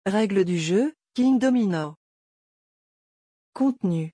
Règles du jeu, King Domino. Contenu.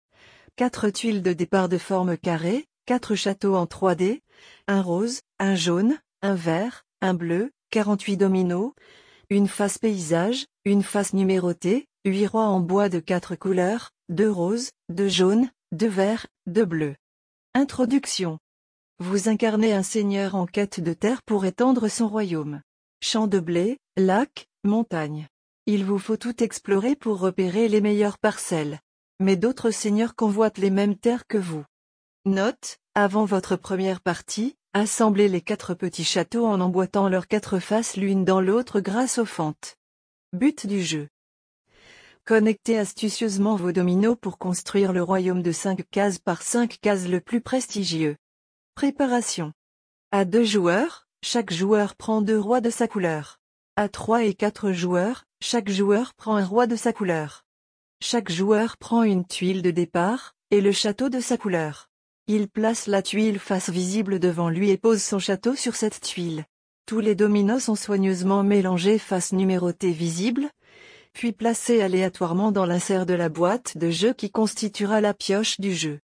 4 tuiles de départ de forme carrée, 4 châteaux en 3D, un rose, un jaune, un vert, un bleu, 48 dominos, une face paysage, une face numérotée, 8 rois en bois de 4 couleurs, 2 roses, 2 jaunes, 2 verts, 2 bleus. Introduction. Vous incarnez un seigneur en quête de terre pour étendre son royaume. Champs de blé, lacs, montagnes. Il vous faut tout explorer pour repérer les meilleures parcelles. Mais d'autres seigneurs convoitent les mêmes terres que vous. Note, avant votre première partie, assemblez les 4 petits châteaux en emboîtant leurs 4 faces l'une dans l'autre grâce aux fentes. But du jeu. Connectez astucieusement vos dominos pour construire le royaume de 5 cases par 5 cases le plus prestigieux. Préparation. À 2 joueurs, chaque joueur prend 2 rois de sa couleur. À 3 et 4 joueurs, chaque joueur prend un roi de sa couleur. Chaque joueur prend une tuile de départ, et le château de sa couleur. Il place la tuile face visible devant lui et pose son château sur cette tuile. Tous les dominos sont soigneusement mélangés face numérotée visible, puis placés aléatoirement dans l'insert de la boîte de jeu qui constituera la pioche du jeu.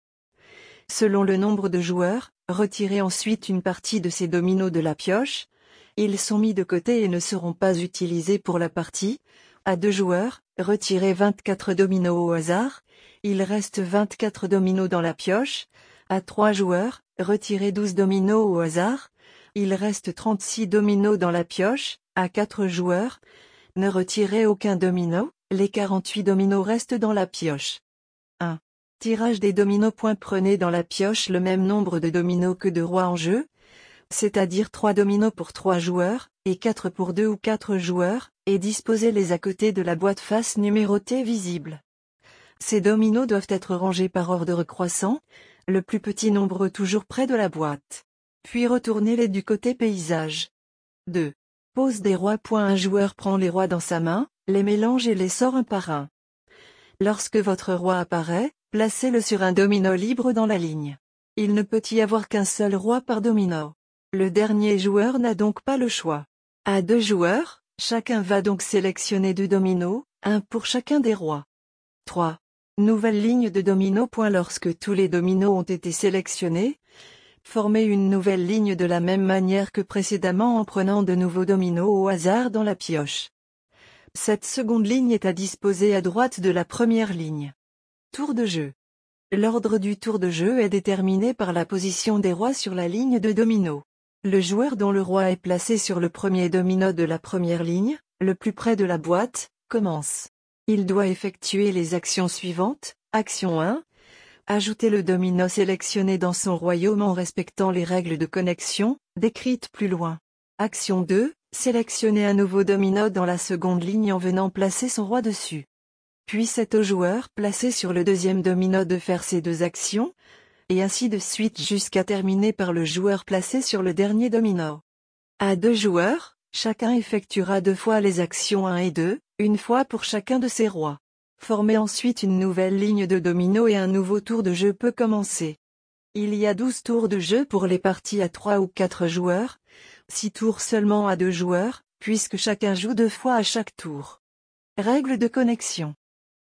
Selon le nombre de joueurs, retirez ensuite une partie de ces dominos de la pioche. Ils sont mis de côté et ne seront pas utilisés pour la partie. À 2 joueurs, retirez 24 dominos au hasard. Il reste 24 dominos dans la pioche. À 3 joueurs, retirez 12 dominos au hasard. Il reste 36 dominos dans la pioche. À 4 joueurs, ne retirez aucun domino. Les 48 dominos restent dans la pioche. 1. Tirage des dominos. Prenez dans la pioche le même nombre de dominos que de rois en jeu, c'est-à-dire 3 dominos pour 3 joueurs, et 4 pour 2 ou 4 joueurs, et disposez-les à côté de la boîte face numérotée visible. Ces dominos doivent être rangés par ordre croissant, le plus petit nombre toujours près de la boîte. Puis retournez-les du côté paysage. 2. Pose des rois. Un joueur prend les rois dans sa main, les mélange et les sort un par un. Lorsque votre roi apparaît, placez-le sur un domino libre dans la ligne. Il ne peut y avoir qu'un seul roi par domino. Le dernier joueur n'a donc pas le choix. À 2 joueurs, chacun va donc sélectionner 2 dominos, un pour chacun des rois. 3. Nouvelle ligne de dominos. Lorsque tous les dominos ont été sélectionnés, formez une nouvelle ligne de la même manière que précédemment en prenant de nouveaux dominos au hasard dans la pioche. Cette seconde ligne est à disposer à droite de la première ligne. Tour de jeu. L'ordre du tour de jeu est déterminé par la position des rois sur la ligne de dominos. Le joueur dont le roi est placé sur le premier domino de la première ligne, le plus près de la boîte, commence. Il doit effectuer les actions suivantes. Action 1. Ajouter le domino sélectionné dans son royaume en respectant les règles de connexion, décrites plus loin. Action 2. Sélectionner un nouveau domino dans la seconde ligne en venant placer son roi dessus. Puis c'est au joueur placé sur le deuxième domino de faire ces 2 actions, et ainsi de suite jusqu'à terminer par le joueur placé sur le dernier domino. À 2 joueurs, chacun effectuera 2 fois les actions 1 et 2, une fois pour chacun de ses rois. Formez ensuite une nouvelle ligne de dominos et un nouveau tour de jeu peut commencer. Il y a 12 tours de jeu pour les parties à 3 ou 4 joueurs, 6 tours seulement à 2 joueurs, puisque chacun joue 2 fois à chaque tour. Règles de connexion.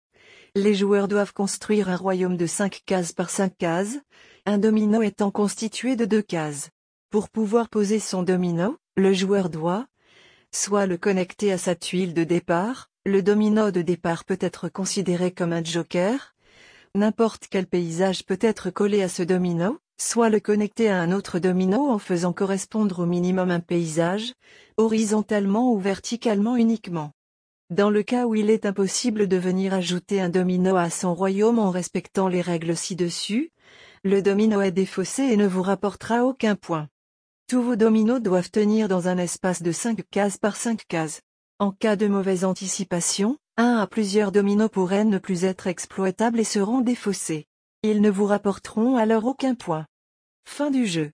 Les joueurs doivent construire un royaume de 5 cases par 5 cases, un domino étant constitué de 2 cases. Pour pouvoir poser son domino, le joueur doit soit le connecter à sa tuile de départ. Le domino de départ peut être considéré comme un joker. N'importe quel paysage peut être collé à ce domino, soit le connecter à un autre domino en faisant correspondre au minimum un paysage, horizontalement ou verticalement uniquement. Dans le cas où il est impossible de venir ajouter un domino à son royaume en respectant les règles ci-dessus, le domino est défaussé et ne vous rapportera aucun point. Tous vos dominos doivent tenir dans un espace de 5 cases par 5 cases. En cas de mauvaise anticipation, un à plusieurs dominos pourraient ne plus être exploitables et seront défaussés. Ils ne vous rapporteront alors aucun point. Fin du jeu.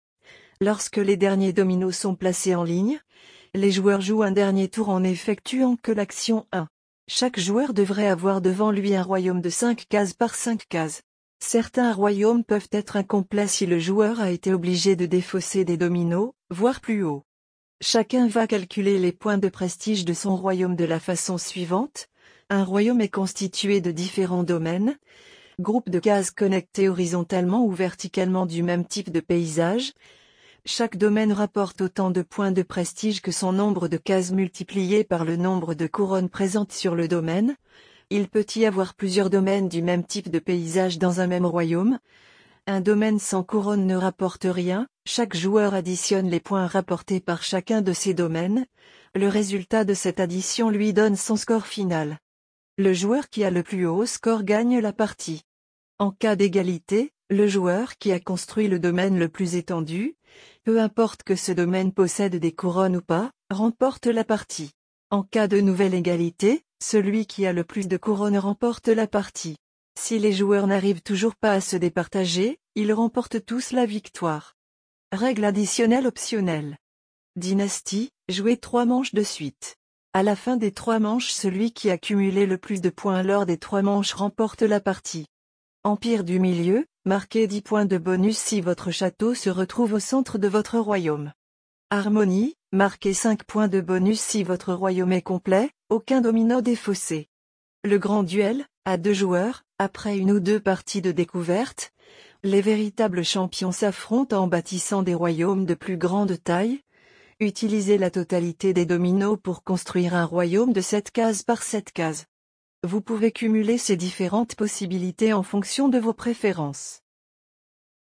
Lorsque les derniers dominos sont placés en ligne, les joueurs jouent un dernier tour en effectuant que l'action 1. Chaque joueur devrait avoir devant lui un royaume de 5 cases par 5 cases. Certains royaumes peuvent être incomplets si le joueur a été obligé de défausser des dominos, voire plus haut. Chacun va calculer les points de prestige de son royaume de la façon suivante. Un royaume est constitué de différents domaines, groupes de cases connectées horizontalement ou verticalement du même type de paysage. Chaque domaine rapporte autant de points de prestige que son nombre de cases multiplié par le nombre de couronnes présentes sur le domaine. Il peut y avoir plusieurs domaines du même type de paysage dans un même royaume. Un domaine sans couronne ne rapporte rien, chaque joueur additionne les points rapportés par chacun de ces domaines. Le résultat de cette addition lui donne son score final. Le joueur qui a le plus haut score gagne la partie. En cas d'égalité, le joueur qui a construit le domaine le plus étendu, peu importe que ce domaine possède des couronnes ou pas, remporte la partie. En cas de nouvelle égalité, celui qui a le plus de couronnes remporte la partie. Si les joueurs n'arrivent toujours pas à se départager, ils remportent tous la victoire. Règle additionnelle optionnelle. Dynastie, jouer 3 manches de suite. À la fin des 3 manches, celui qui a cumulé le plus de points lors des 3 manches remporte la partie. Empire du milieu, marquez 10 points de bonus si votre château se retrouve au centre de votre royaume. Harmonie, marquez 5 points de bonus si votre royaume est complet, aucun domino défaussé. Le grand duel, à 2 joueurs, après 1 ou 2 parties de découverte, les véritables champions s'affrontent en bâtissant des royaumes de plus grande taille. Utilisez la totalité des dominos pour construire un royaume de 7 cases par 7 cases. Vous pouvez cumuler ces différentes possibilités en fonction de vos préférences.